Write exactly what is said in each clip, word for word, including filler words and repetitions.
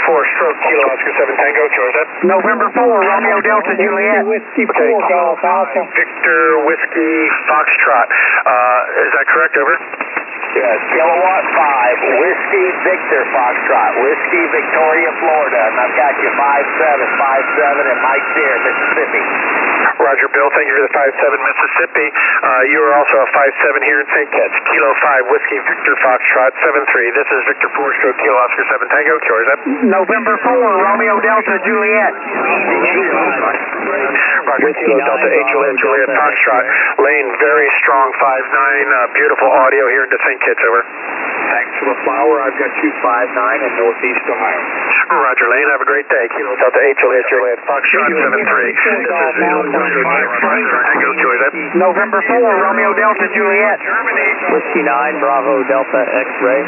four, stroke, Kilo Oscar seven Tango, yours up. November four, Romeo Delta Juliet. Whiskey Okay, four, Golf Alpha. Victor Whiskey Foxtrot. Uh, is that correct, over? Yes, Kilowatt five, Whiskey Victor Foxtrot, Whiskey Victoria, Florida, and I've got you five seven, five seven, and Mike Deere, Mississippi. Roger, Bill, thank you for the five seven, Mississippi. Uh, you are also a five seven here in Saint Kitts. Kilo five, Whiskey Victor Foxtrot, seven three. This is Victor four, stroke, Kilo Oscar seven Tango, yours up. November four, Romeo Delta Juliet. Roger, Kilo Delta eight, Juliet, Juliet Foxtrot. Lane, very strong five nine, uh, beautiful audio here into Saint Kitts, over. Thanks for the flower. I've got you five nine in Northeast Ohio. Roger, Lane, have a great day. Kilo Delta eight, Juliet, Juliet Foxtrot, seven three. This is Kilo Delta five, Tango, yours up. November four, Romeo Delta Juliet. Whiskey nine, Bravo Delta X-Ray.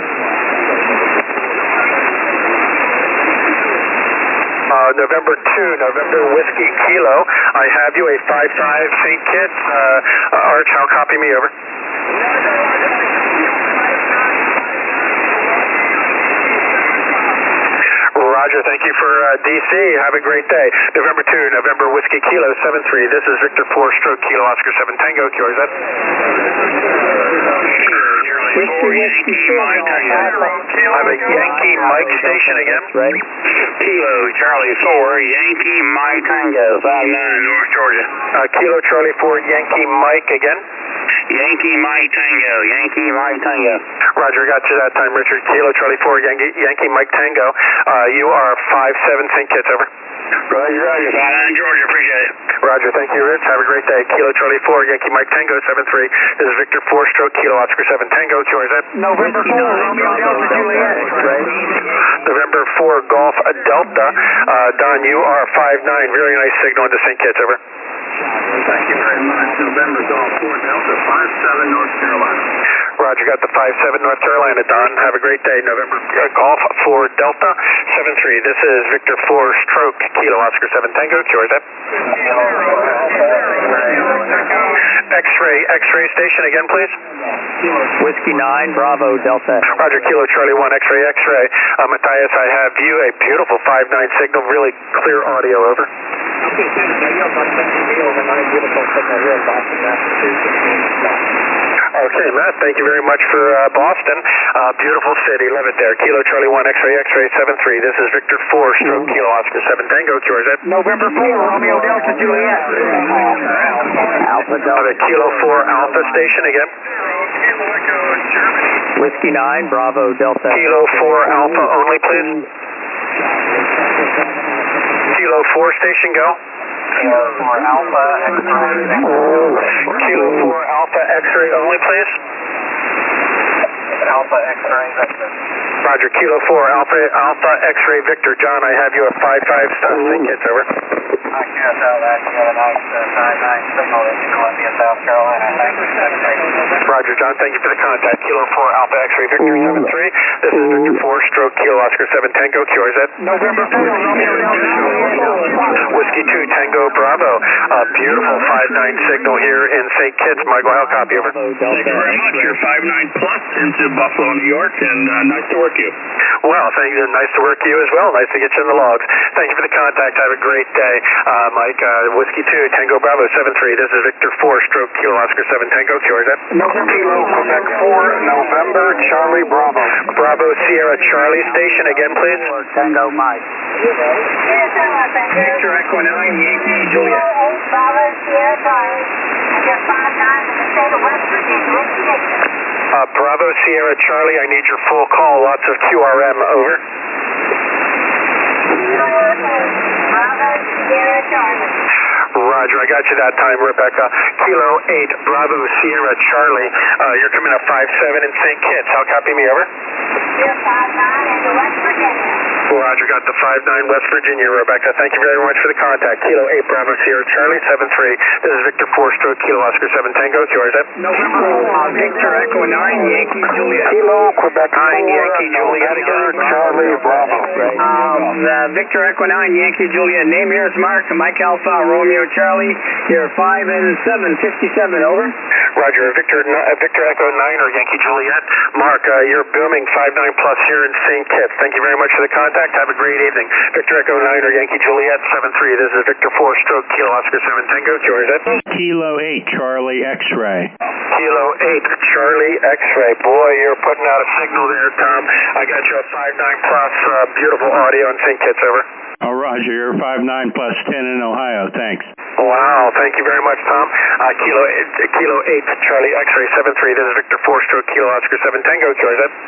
Uh, November two, November Whiskey Kilo. I have you a five five Saint Kitts. Uh, Arch, how copy me, over? Roger, thank you for uh, D C. Have a great day. November two, November Whiskey Kilo seven three. This is Victor four, stroke, Kilo Oscar seven Tango. Yours up. Whiskey, Whiskey four, Golf Alpha. I have a Yankee Mike station again. Right. Kilo Charlie four, Yankee Mike Tango, five nine, North Georgia. Uh, Kilo Charlie four, Yankee Mike again. Yankee Mike Tango, Yankee Mike Tango. Roger, got you that time, Richard. Kilo Charlie four, Yankee, Yankee Mike Tango. Uh, you are five seven Saint Kitts, over. Roger, Roger, five nine, Georgia, appreciate it. Roger, thank you, Rich. Have a great day. Kilo Charlie four, Yankee Mike Tango, seven three. This is Victor four, stroke, Kilo Oscar seven Tango. Yours up. November four, Romeo Delta Juliet. November four, Golf Delta. Uh, Don, you are five nine. Very nice signal into Saint Kitts, over. Thank you very much. November Golf four Delta, five seven, North Carolina. Roger, got the five seven, North Carolina. Don, have a great day. November uh, Golf four Delta, seven three. This is Victor four, stroke, Kilo Oscar seven Tango. Yours up. X-ray, X-ray station again, please. Whiskey nine, Bravo Delta. Roger, Kilo Charlie one, X-ray, X-ray. Uh, Matthias, I have you a beautiful five nine signal, really clear audio, over. Okay, Matt, thank you very much for uh, Boston. Uh, beautiful city, love it there. Kilo Charlie one, X-ray, X-ray, seven three. This is Victor four, stroke, Kilo Oscar seven Tango. Yours up. November four, Romeo Delta Juliet. Alpha Uh, the Kilo four Alpha station again. Whiskey nine, Bravo Delta. Kilo four Alpha only, please. Kilo four station, go. Kilo four Alpha, Kilo four Alpha X-ray only, please. Alpha X-ray, Victor. Roger, Kilo four Alpha Alpha X-ray Victor. John, I have you at five five South Saint Kitts, over. I can't tell that. You got a nice uh, five nine signal in Columbia, South Carolina. Thank you. Roger, John, thank you for the contact. Kilo four Alpha X-ray Victor seven three. This is Victor four, stroke, Kilo Oscar seven Tango. Q R Z. November four, Romeo Delta. Whiskey two Tango Bravo. A beautiful five nine signal here in Saint Kitts. Michael, how copy, over. Thank you very much. You're five nine plus into Buffalo, New York, and uh, nice to work you. Well, thank you. Nice to work you as well. Nice to get you in the logs. Thank you for the contact. Have a great day. Uh, Mike, uh, Whiskey two Tango Bravo seven three. This is Victor four, stroke, Kilo Oscar seven Tango. Q R Z. November Kilo Quebec four, November Charlie Bravo. Bravo Sierra Charlie station again, please. Tango Mike. Victor Echo nine, Yankee Juliet. Bravo Sierra Charlie. I got five nine in the state of West Virginia. Uh, Bravo Sierra Charlie, I need your full call. Lots of Q R M, over. Bravo Sierra Charlie. Roger, I got you that time, Rebecca. Kilo eight, Bravo Sierra Charlie. Uh, you're coming up five seven in Saint Kitts. How copy me, over? You're five nine into West Virginia. Roger, got the five nine West Virginia, Rebecca. Thank you very much for the contact. Kilo eight, Bravo Sierra Charlie, seven three. This is Victor four, stroke, Kilo Oscar seven Tango. Q R Z. November four, Victor Echo nine, Yankee Juliet. Kilo Quebec nine, Yankee Juliet again. Charlie Bravo. Um, uh, Victor Echo nine, Yankee Juliet. Name here is Mark. Mike Alpha, Romeo Charlie. You're five and seven, fifty-seven, over. Roger, Victor uh, Victor Echo nine or Yankee Juliet. Mark, uh, you're booming five nine plus here in Saint Kitts. Thank you very much for the contact. contact. Have a great evening. Victor Echo nine or Yankee Juliet seven three. This is Victor four stroke Kilo Oscar seven Tango. Q R Z. Kilo eight, Charlie X-ray. Kilo eight, Charlie X-ray. Boy, you're putting out a signal there, Tom. I got you a five nine plus, uh, beautiful audio and sync kits, over. Oh, Roger, you're five nine plus ten in Ohio, thanks. Wow, thank you very much, Tom. Uh, Kilo, Kilo eight, Charlie X-ray seven three. This is Victor four stroke Kilo Oscar seven Tango. Q R Z.